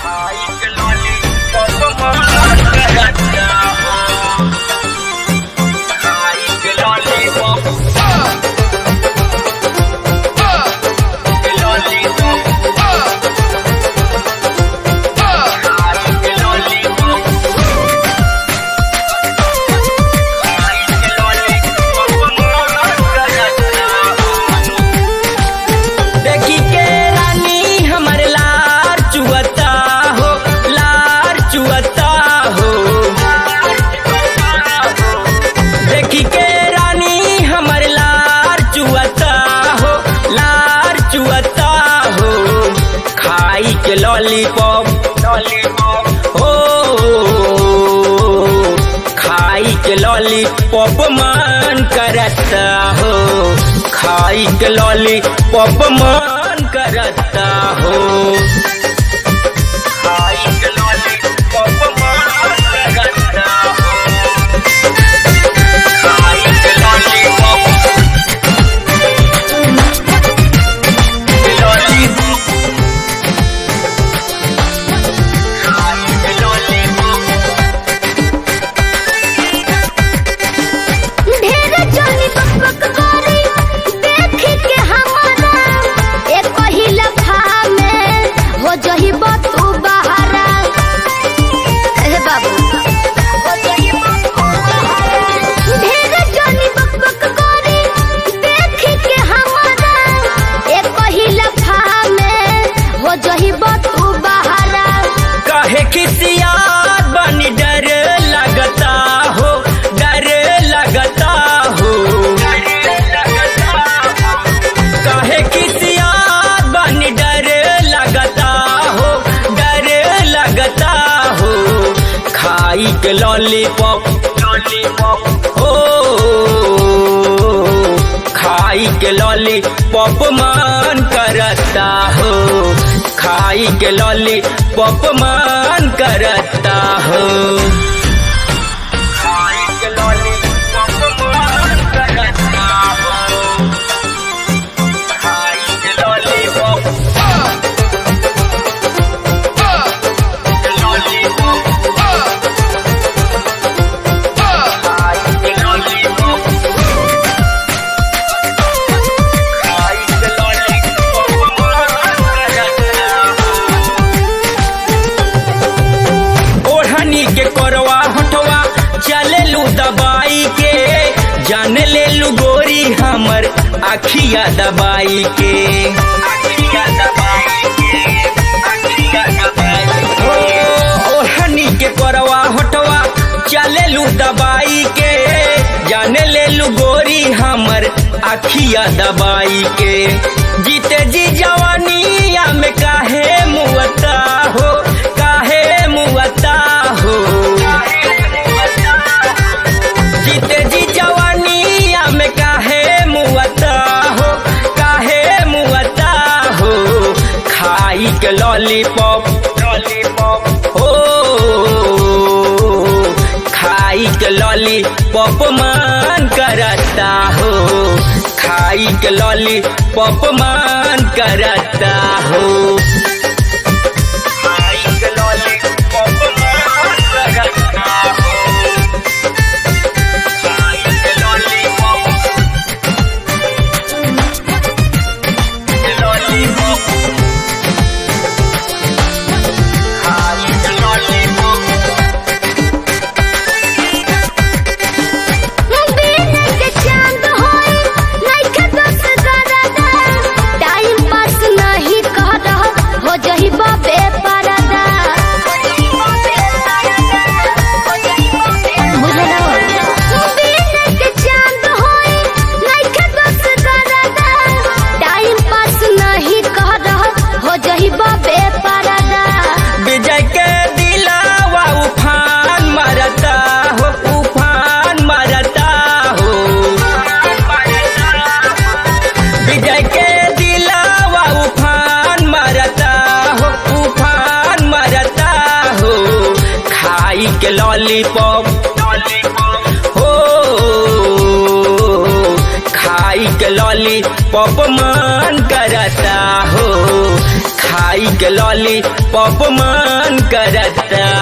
Lollipop हो खाई के लॉलीपॉप मन करता हो, खाई के लॉलीपॉप मन करता हो, खाई के लॉलीपॉप मन करता हो, खाई के लॉलीपॉप के लॉलीपॉप हो खाई के लॉलीपॉप मन करता हो, खाई के लॉलीपॉप मन करता हो, खाई के लॉलीपॉप मन करता हो, खाई के लॉलीपॉप जान ले लू गोरी हमर अखिया दबाई के, ओढ़नी के करवा हटवा चले लू दबाई के, जान ले लू गोरी हमर अखिया दबाई के, जीते जी जवानिया में काहे मुअता हो, काहे मुअता हो, जीते जी जवानिया में काहे मुअता हो, काहे मुअता हो, खाई के लॉलीपॉप हो खाई के लॉलीपॉप मन करता हो, खाई के लॉलीपॉप मन करता हो, खाई के लॉलीपॉप मन करता हो, के लॉलीपॉप हो खाई के लॉलीपॉप मन करता हो, खाई के लॉलीपॉप मन मन करता।